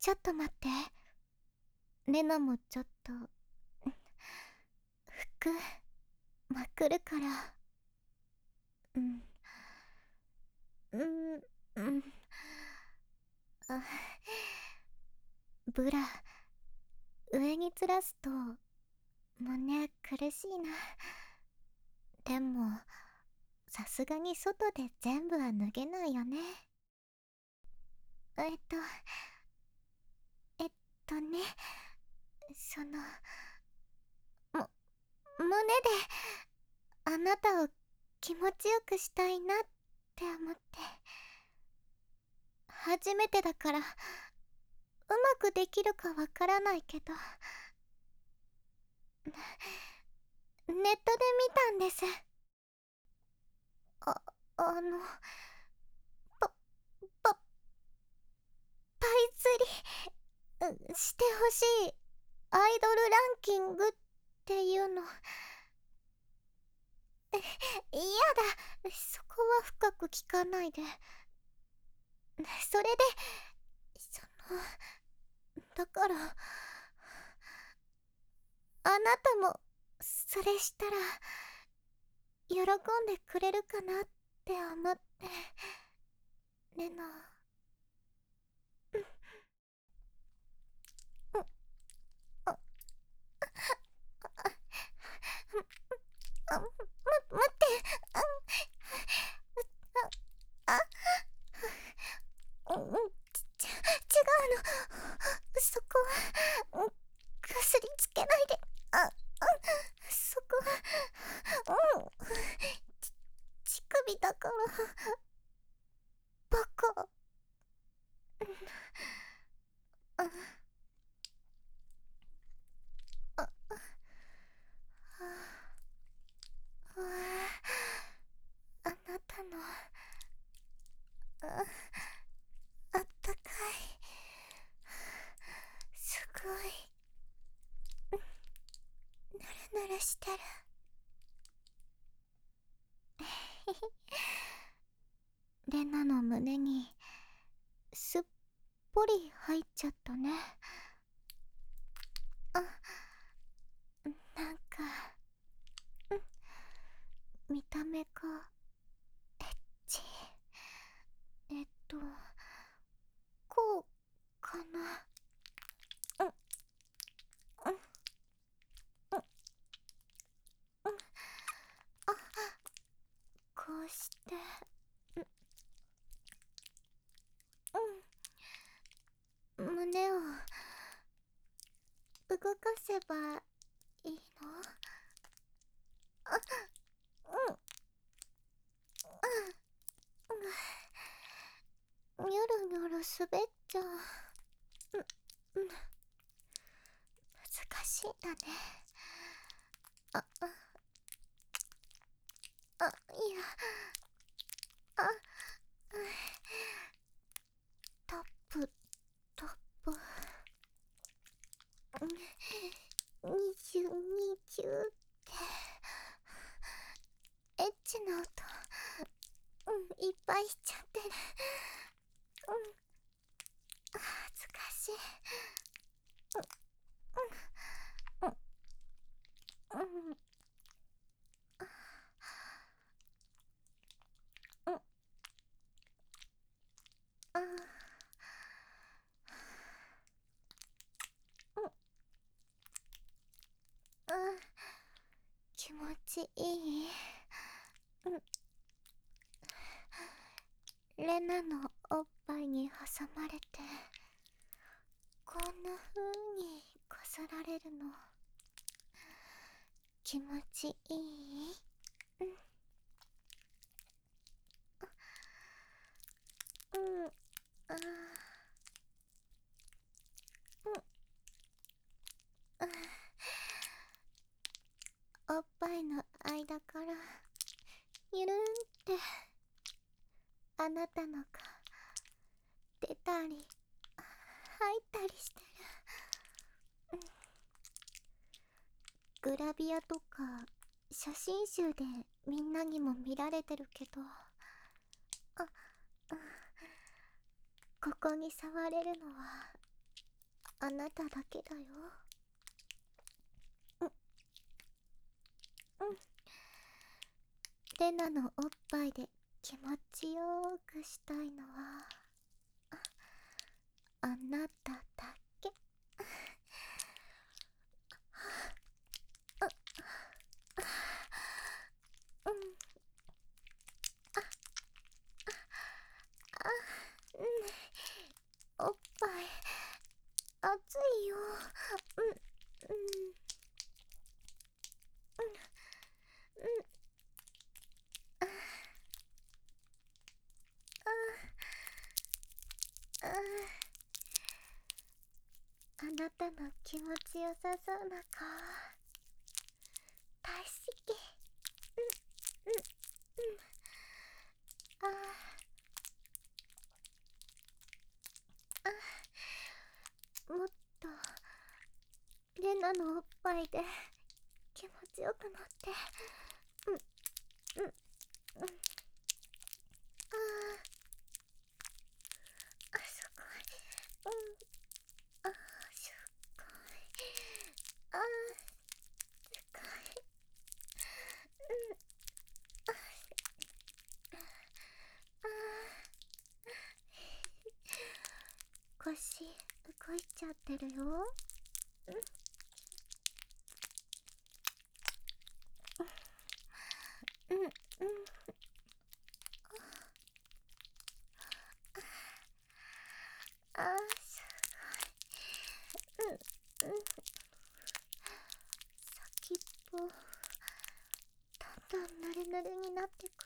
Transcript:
ちょっと待って。レナもちょっと服まくるから。うんうんうん。あ、ブラ上に吊らすと胸苦しいな。でもさすがに外で全部は脱げないよね。えっとえっね、その胸であなたを気持ちよくしたいなって思って。初めてだからうまくできるかわからないけど、ネットで見たんです。あ、あのパパパイ釣りしてほしいアイドルランキングっていうの。嫌だ、そこは深く聞かないで。それでそのだからあなたもそれしたら喜んでくれるかなって思って。レナ。待ってああ違うの、そこは薬つけないで。そこは乳首だから。バカ。あああなたのあったかい、すごいぬるぬるしてる。レナの胸にすっぽり入っちゃったね。なんか見た目がエッチ。えっとこうかな。うんうんうんうん。こうして胸を動かせばいいの？うんニョロニョロ滑っちゃう。難しいんだね。いや、あ、タップタップ20ってエッチな音いっぱいしちゃってる。恥ずかしい。気持ちいい。レナのおっぱいに挟まれてこんな風にこすられるの気持ちいい。あおっぱいの間からゆるんってあなたのが出たり入ったりしてる。グラビアとか写真集でみんなにも見られてるけど、ここに触れるのはあなただけだよ。レナのおっぱいで気持ちよーくしたいのはあなただけ。うん。おっぱい熱いよ。うんうんあなたの気持ちよさそうな顔大好き。もっとレナのおっぱいで気持ちよくなって。すごい。すごい。すごい。腰動いちゃってるよ。すごい。先っぽだんだんぬれぬれになってく。